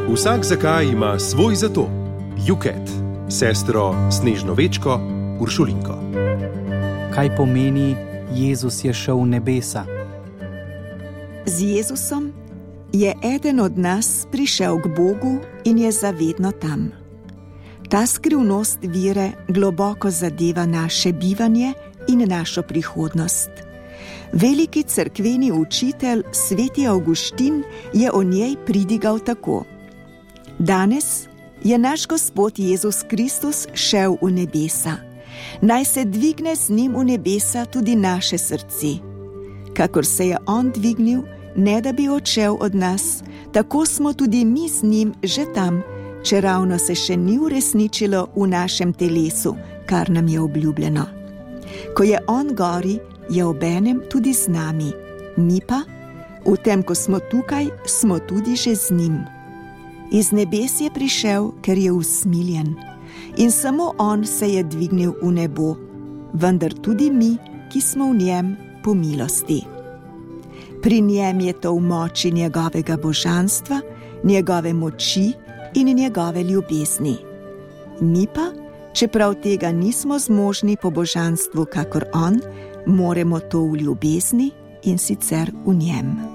Vsak zakaj ima svoj zato. Juket, sestro Snežno-Večko, Uršulinko. Kaj pomeni Jezus je šel v nebesa? Z Jezusom je eden od nas prišel k Bogu in je zavedno tam. Ta skrivnost vere globoko zadeva naše bivanje in našo prihodnost. Veliki cerkveni učitelj sveti Avguštin je o njej pridigal tako: Danes je naš Gospod Jezus Kristus šel v nebesa. Naj se dvigne z njim v nebesa tudi naše srce. Kakor se je on dvignil, ne da bi odšel od nas, tako smo tudi mi z njim že tam, čeravno se še ni uresničilo v našem telesu, kar nam je obljubljeno. Ko je on gori, je obenem tudi z nami. Mi pa, v tem, ko smo tukaj, smo tudi že z njim. Iz nebes je prišel, ker je usmiljen. In samo on se je dvignil v nebo, vendar tudi mi, ki smo v njem, po milosti. Pri njem je to v moči njegovega božanstva, njegove moči in njegove ljubezni. Mi pa, čeprav tega nismo zmožni po božanstvu kakor on, moremo to v ljubezni in sicer v njem.